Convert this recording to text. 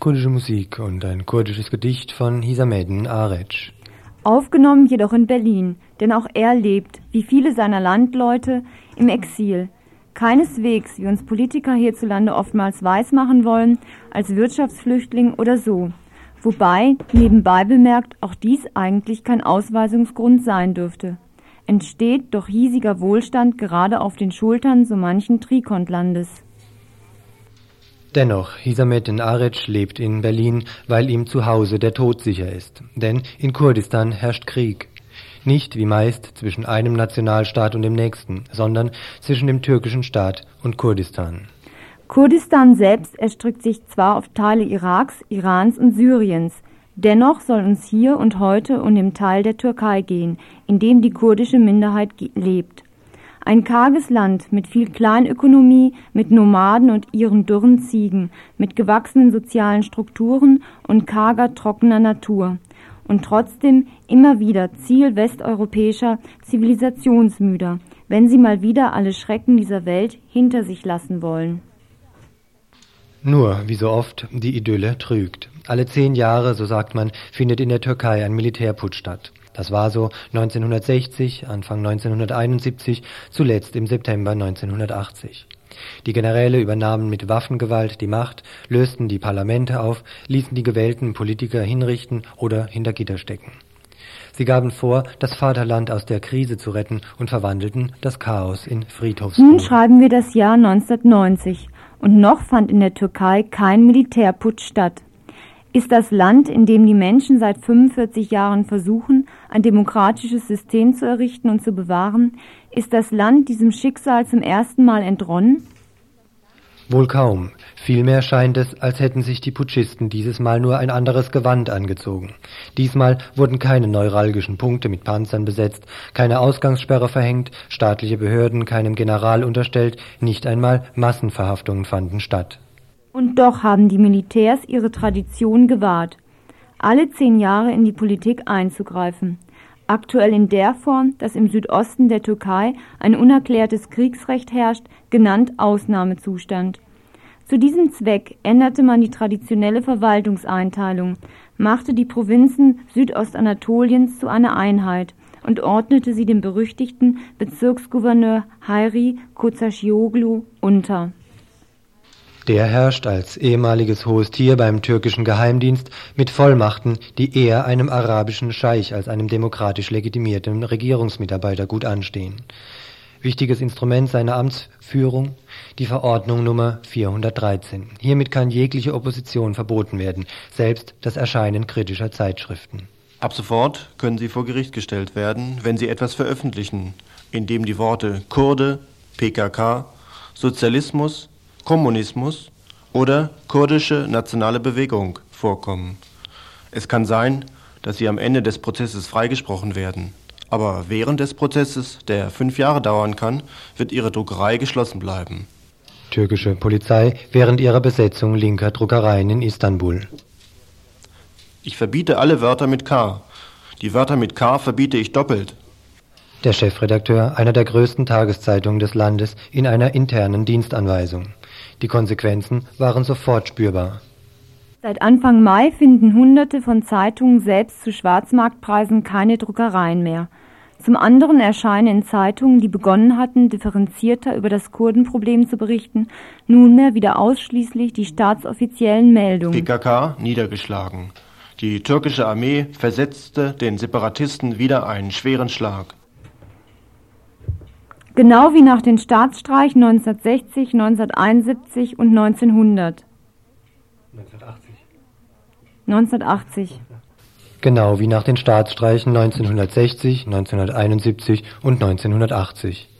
kurdische Musik und ein kurdisches Gedicht von Hisameddin Arec. Aufgenommen jedoch in Berlin, denn auch er lebt, wie viele seiner Landleute, im Exil. Keineswegs, wie uns Politiker hierzulande oftmals weismachen wollen, als Wirtschaftsflüchtling oder so. Wobei, nebenbei bemerkt, auch dies eigentlich kein Ausweisungsgrund sein dürfte. Entsteht doch hiesiger Wohlstand gerade auf den Schultern so manchen Trikontlandes. Dennoch, Hisameddin Arec lebt in Berlin, weil ihm zu Hause der Tod sicher ist. Denn in Kurdistan herrscht Krieg. Nicht wie meist zwischen einem Nationalstaat und dem nächsten, sondern zwischen dem türkischen Staat und Kurdistan. Kurdistan selbst erstreckt sich zwar auf Teile Iraks, Irans und Syriens. Dennoch soll uns hier und heute um den Teil der Türkei gehen, in dem die kurdische Minderheit lebt. Ein karges Land mit viel Kleinökonomie, mit Nomaden und ihren dürren Ziegen, mit gewachsenen sozialen Strukturen und karger, trockener Natur. Und trotzdem immer wieder Ziel westeuropäischer Zivilisationsmüder, wenn sie mal wieder alle Schrecken dieser Welt hinter sich lassen wollen. Nur, wie so oft, die Idylle trügt. Alle 10 Jahre, so sagt man, findet in der Türkei ein Militärputsch statt. Das war so 1960, Anfang 1971, zuletzt im September 1980. Die Generäle übernahmen mit Waffengewalt die Macht, lösten die Parlamente auf, ließen die gewählten Politiker hinrichten oder hinter Gitter stecken. Sie gaben vor, das Vaterland aus der Krise zu retten und verwandelten das Chaos in Friedhofsruhe. Nun schreiben wir das Jahr 1990 und noch fand in der Türkei kein Militärputsch statt. Ist das Land, in dem die Menschen seit 45 Jahren versuchen, ein demokratisches System zu errichten und zu bewahren, ist das Land diesem Schicksal zum ersten Mal entronnen? Wohl kaum. Vielmehr scheint es, als hätten sich die Putschisten dieses Mal nur ein anderes Gewand angezogen. Diesmal wurden keine neuralgischen Punkte mit Panzern besetzt, keine Ausgangssperre verhängt, staatliche Behörden keinem General unterstellt, nicht einmal Massenverhaftungen fanden statt. Und doch haben die Militärs ihre Tradition gewahrt, alle 10 Jahre in die Politik einzugreifen. Aktuell in der Form, dass im Südosten der Türkei ein unerklärtes Kriegsrecht herrscht, genannt Ausnahmezustand. Zu diesem Zweck änderte man die traditionelle Verwaltungseinteilung, machte die Provinzen Südostanatoliens zu einer Einheit und ordnete sie dem berüchtigten Bezirksgouverneur Hayri Kocaşioğlu unter. Der herrscht als ehemaliges hohes Tier beim türkischen Geheimdienst mit Vollmachten, die eher einem arabischen Scheich als einem demokratisch legitimierten Regierungsmitarbeiter gut anstehen. Wichtiges Instrument seiner Amtsführung, die Verordnung Nummer 413. Hiermit kann jegliche Opposition verboten werden, selbst das Erscheinen kritischer Zeitschriften. Ab sofort können sie vor Gericht gestellt werden, wenn sie etwas veröffentlichen, in dem die Worte Kurde, PKK, Sozialismus, Kommunismus oder kurdische nationale Bewegung vorkommen. Es kann sein, dass sie am Ende des Prozesses freigesprochen werden. Aber während des Prozesses, der 5 Jahre dauern kann, wird ihre Druckerei geschlossen bleiben. Türkische Polizei während ihrer Besetzung linker Druckereien in Istanbul. Ich verbiete alle Wörter mit K. Die Wörter mit K verbiete ich doppelt. Der Chefredakteur einer der größten Tageszeitungen des Landes in einer internen Dienstanweisung. Die Konsequenzen waren sofort spürbar. Seit Anfang Mai finden Hunderte von Zeitungen selbst zu Schwarzmarktpreisen keine Druckereien mehr. Zum anderen erscheinen in Zeitungen, die begonnen hatten, differenzierter über das Kurdenproblem zu berichten, nunmehr wieder ausschließlich die staatsoffiziellen Meldungen. PKK niedergeschlagen. Die türkische Armee versetzte den Separatisten wieder einen schweren Schlag. Genau wie nach den Staatsstreichen 1960, 1971 und 1900. 1980. Genau wie nach den Staatsstreichen 1960, 1971 und 1980.